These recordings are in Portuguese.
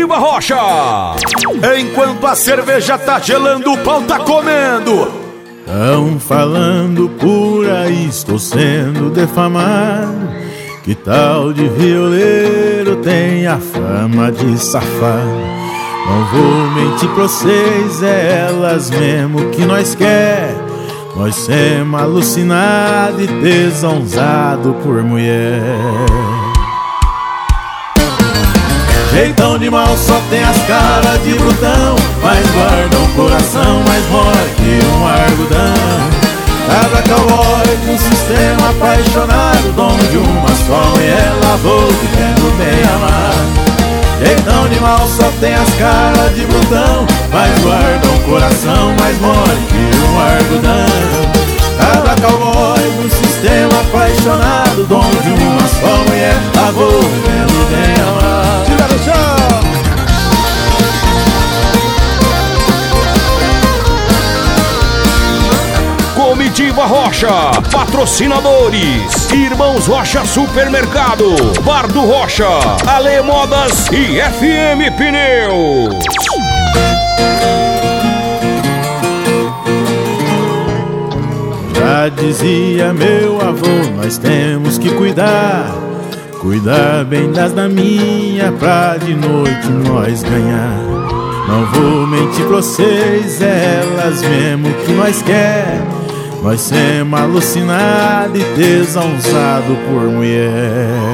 Comitiva Rocha. Enquanto a cerveja tá gelando, o pau tá comendo. Tão falando por aí, estou sendo defamado. Que tal de violeiro tem a fama de safado. Não vou mentir pra vocês, é elas mesmo que nós quer. Nós semos alucinados e desonzados por mulher. Jeitão de mal só tem as caras de brutão, mas guarda um coração mais mole que um argudão. Cabra cowboy de um sistema apaixonado, dono de uma só mulher, lavou vivendo bem amado. Jeitão de mal só tem as caras de brutão, mas guarda um coração mais mole que um argudão. Cabra cowboy de um sistema apaixonado, dono de uma só mulher, lavou vivendo bem amado. Tira do chão! Comitiva Rocha, patrocinadores: Irmãos Rocha Supermercado, Bar do Rocha, Ale Modas e FM Pneus. Já dizia meu avô, nós temos que cuidar bem das da minha, pra de noite nós ganhar. Não vou mentir pra vocês, é elas mesmo que nós quer. Nós semos alucinados e desonzados por mulher.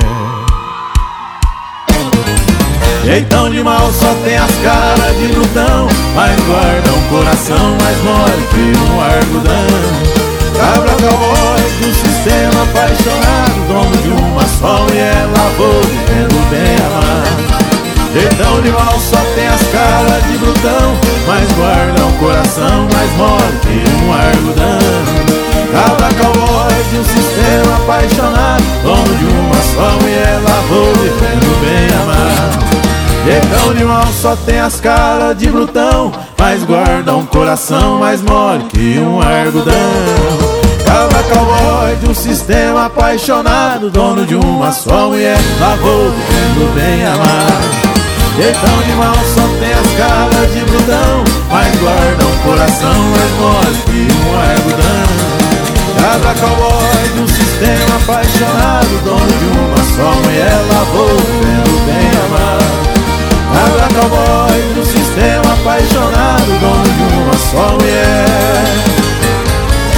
Jeitão de mal só tem as caras de brutão, mas guarda um coração mais mole que um argudão. Cabra cowboy de um sistema apaixonado, dono de uma só mulher, lavou vivendo bem amado. Jeitão de mal só tem as caras de brutão, mas guarda um coração mais mole que um argudão. Cabra cowboy de um sistema apaixonado, dono de uma só mulher, lavou vivendo bem amado. Jeitão de mal só tem as caras de brutão, mas guarda um coração mais mole que um argudão. Cabra cowboy de um sistema apaixonado, dono de uma só mulher, lavou vivendo bem amado. Jeitão de mal só tem as caras de brutão, mas guarda um coração mais mole que um argudão. Cabra cowboy de um sistema apaixonado, dono de uma só mulher, lavou vivendo bem amado. Cabra cowboy de um sistema apaixonado, dono de uma só mulher,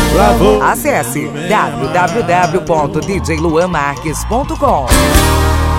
lavou. Acesse www.djluanmarques.com.